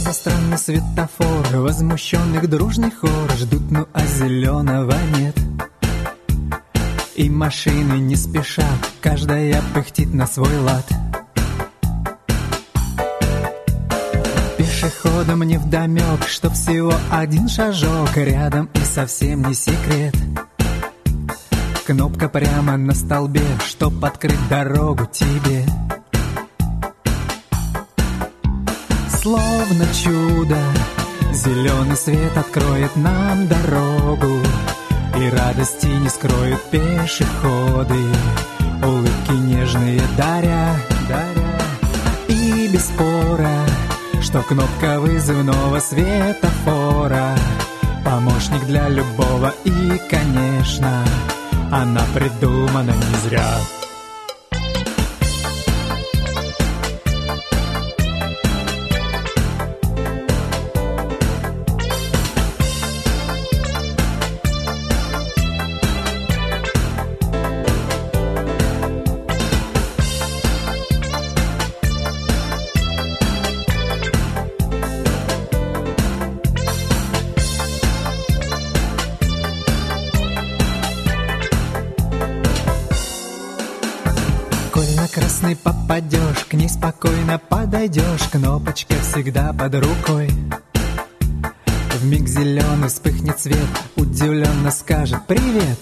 за странный светофор? Возмущенных дружный хор ждут, ну а зеленого нет. И машины не спешат, каждая пыхтит на свой лад. Пешеходам невдомек, что всего один шажок рядом и совсем не секрет. Кнопка прямо на столбе, чтоб открыть дорогу тебе. Словно чудо, зеленый свет откроет нам дорогу, и радости не скроют пешеходы, улыбки нежные даря. И без спора, что кнопка вызывного светофора помощник для любого, и, конечно, она придумана не зря. Коль на красный попадешь, к ней спокойно подойдешь, кнопочка всегда под рукой. Вмиг зеленый вспыхнет свет, удивленно скажет привет.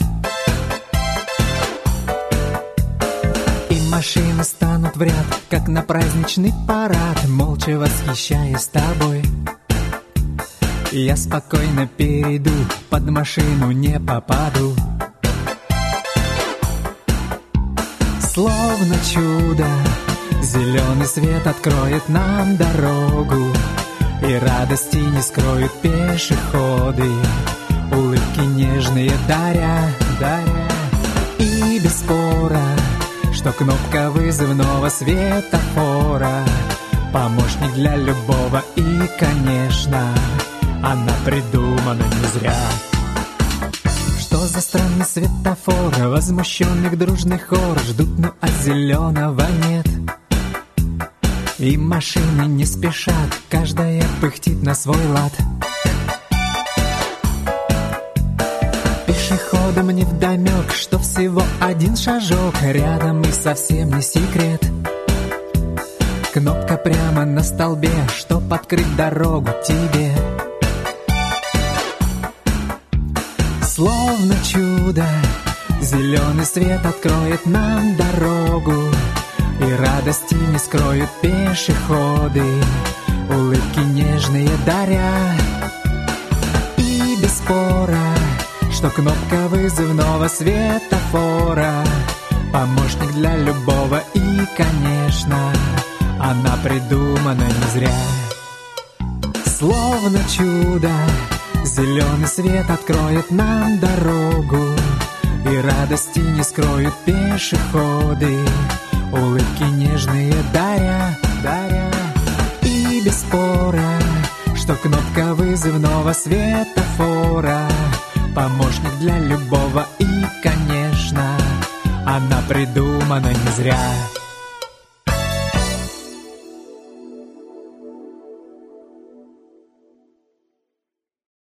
И машины станут в ряд, как на праздничный парад, молча восхищаясь тобой. Я спокойно перейду, под машину не попаду. Словно чудо, зеленый свет откроет нам дорогу, и радости не скроют пешеходы, улыбки нежные даря. И без спора, что кнопка вызывного светофора помощник для любого, и, конечно, она придумана не зря. Что за странный светофор? Возмущенных дружный хор ждут, ну а зеленого нет. И машины не спешат, каждая пыхтит на свой лад. Пешеходам невдомек, что всего один шажок рядом и совсем не секрет. Кнопка прямо на столбе, чтоб открыть дорогу тебе. Словно чудо, зеленый свет откроет нам дорогу, и радости не скроют пешеходы, улыбки нежные даря. И без спора, что кнопка вызывного светофора помощник для любого, и, конечно, она придумана не зря. Словно чудо, зеленый свет откроет нам дорогу, и радости не скроют пешеходы, улыбки нежные даря. И без спора, что кнопка вызывного светофора помощник для любого, и, конечно, она придумана не зря.